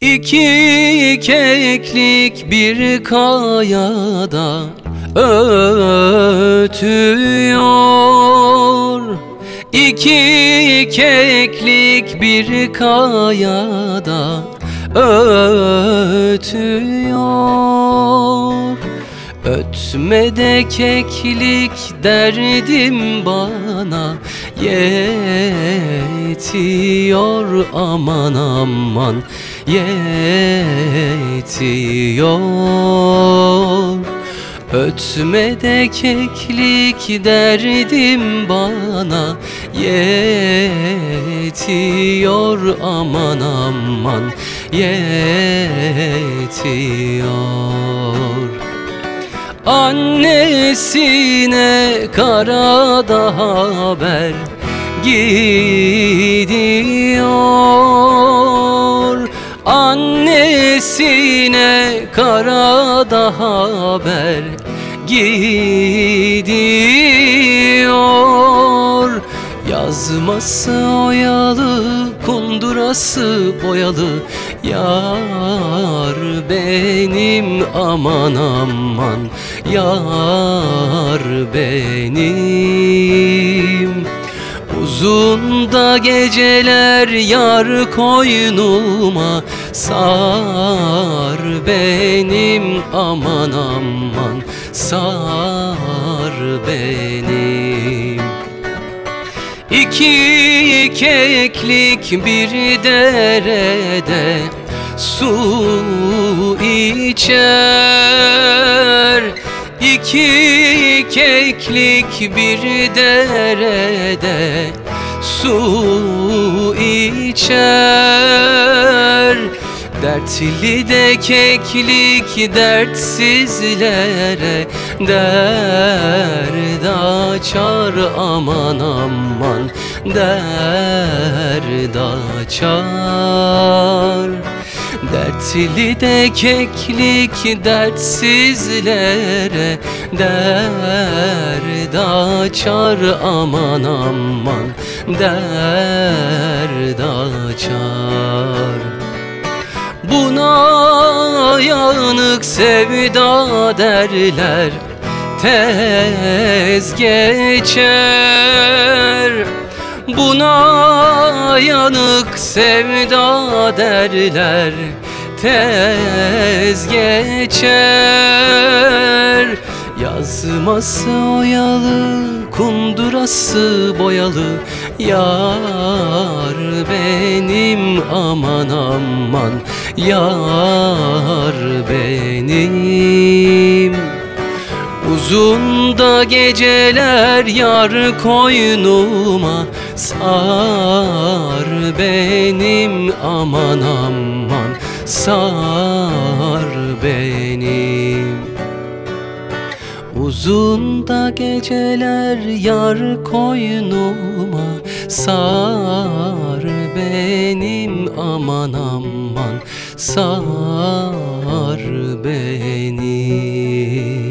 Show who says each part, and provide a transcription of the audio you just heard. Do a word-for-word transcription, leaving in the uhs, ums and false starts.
Speaker 1: İki keklik bir kayada ötüyor. İki keklik bir kayada ötüyor. Ötme de keklik derdim bana yetiyor, aman aman yetiyor. Ötme de keklik derdim bana yetiyor, aman aman yetiyor. Annesine karada haber gidiyor. Annesine karada haber gidiyor. Yazması oyalı, kundurası boyalı, yar benim aman aman yar benim. Uzun da geceler yar koynuma sar benim aman aman sar benim. İki keklik bir derede su içer. İki keklik bir derede su içer. Dertli de keklik dertsizlere derd açar, aman aman derd açar. Dertli de keklik dertsizlere derd açar, aman aman derd açar. Buna yanık sevda derler, tez geçer. Buna yanık sevda derler, tez geçer. Yazması oyalı, kundurası boyalı, yar benim aman aman yar benim. Uzun da geceler yar koynuma sar benim aman aman sar benim. Uzun da geceler yar koynuma sar benim aman aman sar benim.